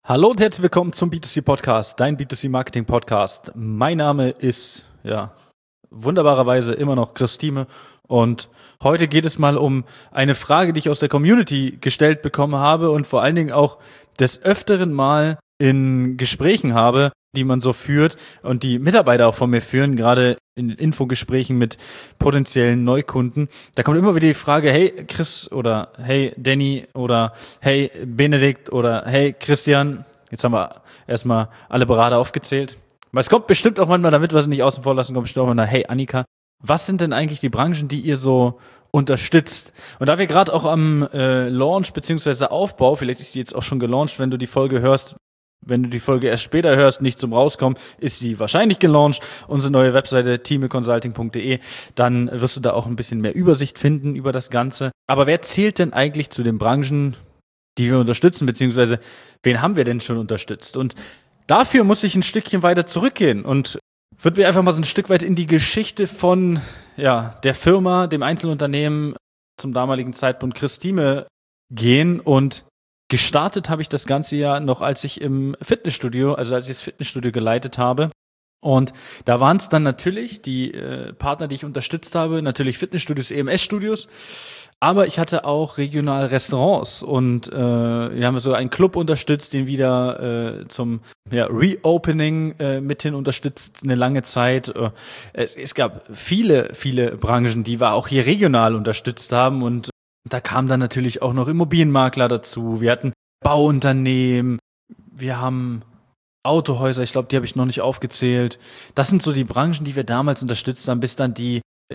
Hallo und herzlich willkommen zum B2C-Podcast, dein B2C-Marketing-Podcast. Mein Name ist, wunderbarerweise immer noch Chris Thieme und heute geht es mal um eine Frage, die ich aus der Community gestellt bekommen habe und vor allen Dingen auch des Öfteren mal in Gesprächen habe, die man so führt und die Mitarbeiter auch von mir führen, gerade in Infogesprächen mit potenziellen Neukunden. Da kommt immer wieder die Frage, hey Chris oder hey Danny oder hey Benedikt oder hey Christian. Jetzt haben wir erstmal alle Berater aufgezählt. Aber es kommt bestimmt auch manchmal, damit wir es nicht außen vor lassen, kommt bestimmt auch mal, hey Annika, was sind denn eigentlich die Branchen, die ihr so unterstützt? Und da wir gerade auch am Launch bzw. Aufbau, vielleicht ist die jetzt auch schon gelauncht, wenn du die Folge hörst, wenn du die Folge erst später hörst, nicht zum Rauskommen, ist sie wahrscheinlich gelauncht. Unsere neue Webseite thimeconsulting.de. Dann wirst du da auch ein bisschen mehr Übersicht finden über das Ganze. Aber wer zählt denn eigentlich zu den Branchen, die wir unterstützen, beziehungsweise wen haben wir denn schon unterstützt? Und dafür muss ich ein Stückchen weiter zurückgehen und würde mir einfach mal so ein Stück weit in die Geschichte von der Firma, dem Einzelunternehmen zum damaligen Zeitpunkt Chris Thieme gehen. Und gestartet habe ich das Ganze ja noch, als ich als ich das Fitnessstudio geleitet habe. Und da waren es dann natürlich die Partner, die ich unterstützt habe, natürlich Fitnessstudios, EMS-Studios. Aber ich hatte auch regional Restaurants und wir haben so einen Club unterstützt, den wieder zum Reopening mithin unterstützt, eine lange Zeit. Es gab viele, viele Branchen, die wir auch hier regional unterstützt haben und da kamen dann natürlich auch noch Immobilienmakler dazu. Wir hatten Bauunternehmen, wir haben Autohäuser, ich glaube, die habe ich noch nicht aufgezählt. Das sind so die Branchen, die wir damals unterstützt haben, bis dann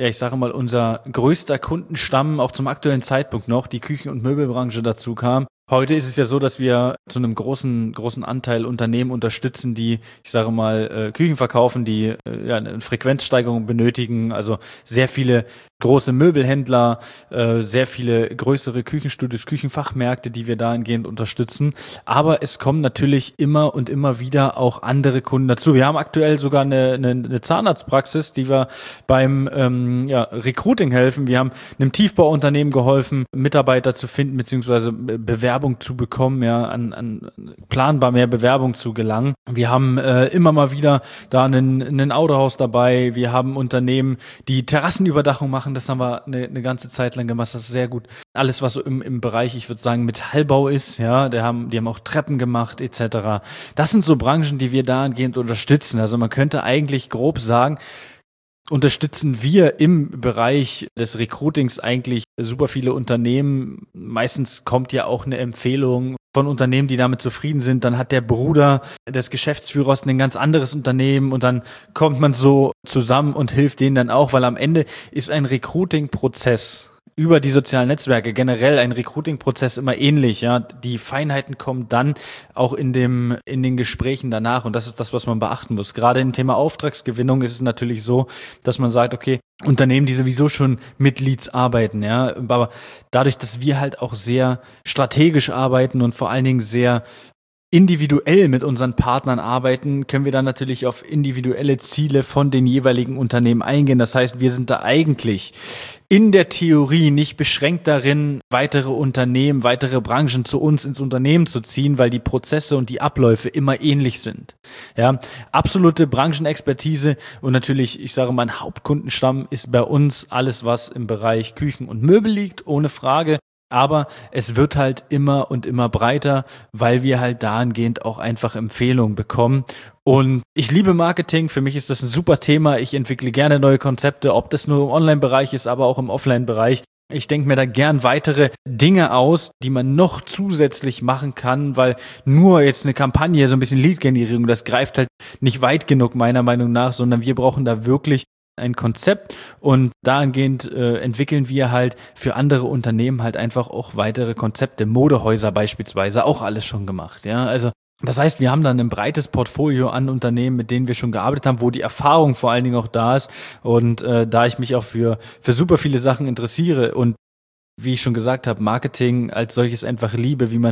unser größter Kundenstamm auch zum aktuellen Zeitpunkt noch, die Küchen- und Möbelbranche dazu kam. Heute ist es ja so, dass wir zu einem großen Anteil Unternehmen unterstützen, die, Küchen verkaufen, die eine Frequenzsteigerung benötigen. Also sehr viele große Möbelhändler, sehr viele größere Küchenstudios, Küchenfachmärkte, die wir dahingehend unterstützen. Aber es kommen natürlich immer und immer wieder auch andere Kunden dazu. Wir haben aktuell sogar eine Zahnarztpraxis, die wir beim Recruiting helfen. Wir haben einem Tiefbauunternehmen geholfen, Mitarbeiter zu finden bzw. Bewerbung zu bekommen, an planbar mehr Bewerbung zu gelangen. Wir haben immer mal wieder da ein Autohaus dabei. Wir haben Unternehmen, die Terrassenüberdachung machen. Das haben wir eine ganze Zeit lang gemacht. Das ist sehr gut. Alles, was so im Bereich, ich würde sagen, Metallbau ist, die haben auch Treppen gemacht etc. Das sind so Branchen, die wir dahingehend unterstützen. Also man könnte eigentlich grob sagen, unterstützen wir im Bereich des Recruitings eigentlich super viele Unternehmen. Meistens kommt ja auch eine Empfehlung von Unternehmen, die damit zufrieden sind. Dann hat der Bruder des Geschäftsführers ein ganz anderes Unternehmen und dann kommt man so zusammen und hilft denen dann auch, weil am Ende ist ein Recruiting-Prozess über die sozialen Netzwerke, generell ein Recruiting-Prozess immer ähnlich, ja. Die Feinheiten kommen dann auch in den Gesprächen danach und das ist das, was man beachten muss. Gerade im Thema Auftragsgewinnung ist es natürlich so, dass man sagt, okay, Unternehmen, die sowieso schon mit Leads arbeiten, ja. Aber dadurch, dass wir halt auch sehr strategisch arbeiten und vor allen Dingen sehr individuell mit unseren Partnern arbeiten, können wir dann natürlich auf individuelle Ziele von den jeweiligen Unternehmen eingehen. Das heißt, wir sind da eigentlich in der Theorie nicht beschränkt darin, weitere Unternehmen, weitere Branchen zu uns ins Unternehmen zu ziehen, weil die Prozesse und die Abläufe immer ähnlich sind. Ja, absolute Branchenexpertise und natürlich, mein Hauptkundenstamm ist bei uns alles, was im Bereich Küchen und Möbel liegt, ohne Frage. Aber es wird halt immer und immer breiter, weil wir halt dahingehend auch einfach Empfehlungen bekommen. Und ich liebe Marketing, für mich ist das ein super Thema. Ich entwickle gerne neue Konzepte, ob das nur im Online-Bereich ist, aber auch im Offline-Bereich. Ich denke mir da gern weitere Dinge aus, die man noch zusätzlich machen kann, weil nur jetzt eine Kampagne, so ein bisschen Lead-Generierung, das greift halt nicht weit genug meiner Meinung nach, sondern wir brauchen da wirklich ein Konzept und dahingehend entwickeln wir halt für andere Unternehmen halt einfach auch weitere Konzepte, Modehäuser beispielsweise, auch alles schon gemacht, ja, also das heißt, wir haben dann ein breites Portfolio an Unternehmen, mit denen wir schon gearbeitet haben, wo die Erfahrung vor allen Dingen auch da ist und da ich mich auch für super viele Sachen interessiere und wie ich schon gesagt habe, Marketing als solches einfach liebe, wie man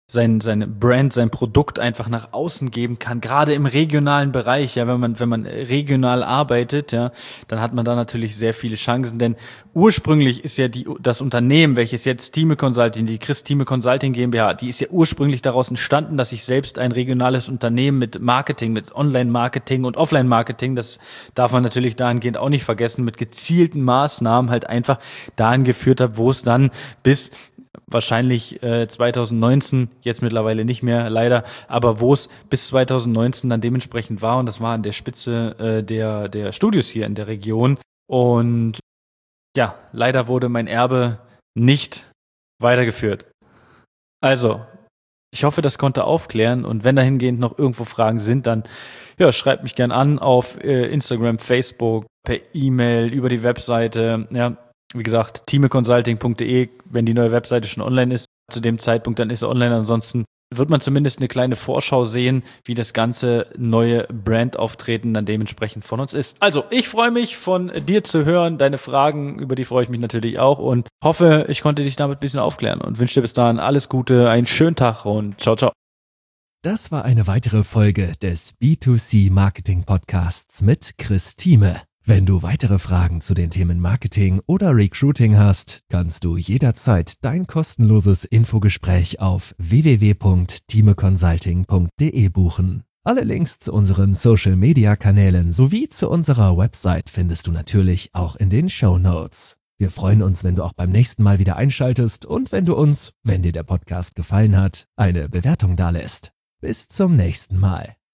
seine Brand, sein Produkt einfach nach außen geben kann, gerade im regionalen Bereich, ja, wenn man regional arbeitet, ja, dann hat man da natürlich sehr viele Chancen, denn ursprünglich ist ja das Unternehmen, welches jetzt Thieme Consulting, die Chris Thieme Consulting GmbH, die ist ja ursprünglich daraus entstanden, dass ich selbst ein regionales Unternehmen mit Marketing, mit Online-Marketing und Offline-Marketing, das darf man natürlich dahingehend auch nicht vergessen, mit gezielten Maßnahmen halt einfach dahin geführt habe, wo es dann bis wahrscheinlich 2019, jetzt mittlerweile nicht mehr, leider, aber wo es bis 2019 dann dementsprechend war, und das war an der Spitze der Studios hier in der Region. Und ja, leider wurde mein Erbe nicht weitergeführt. Also, ich hoffe, das konnte aufklären, und wenn dahingehend noch irgendwo Fragen sind, dann ja, schreibt mich gern an auf Instagram, Facebook, per E-Mail, über die Webseite, ja. Wie gesagt, thimeconsulting.de, wenn die neue Webseite schon online ist. Zu dem Zeitpunkt, dann ist sie online. Ansonsten wird man zumindest eine kleine Vorschau sehen, wie das ganze neue Brandauftreten dann dementsprechend von uns ist. Also, ich freue mich, von dir zu hören. Deine Fragen, über die freue ich mich natürlich auch, und hoffe, ich konnte dich damit ein bisschen aufklären, und wünsche dir bis dahin alles Gute, einen schönen Tag und ciao, ciao. Das war eine weitere Folge des B2C Marketing Podcasts mit Chris Thieme. Wenn du weitere Fragen zu den Themen Marketing oder Recruiting hast, kannst du jederzeit dein kostenloses Infogespräch auf www.thimeconsulting.de buchen. Alle Links zu unseren Social-Media-Kanälen sowie zu unserer Website findest du natürlich auch in den Shownotes. Wir freuen uns, wenn du auch beim nächsten Mal wieder einschaltest und wenn du uns, wenn dir der Podcast gefallen hat, eine Bewertung dalässt. Bis zum nächsten Mal.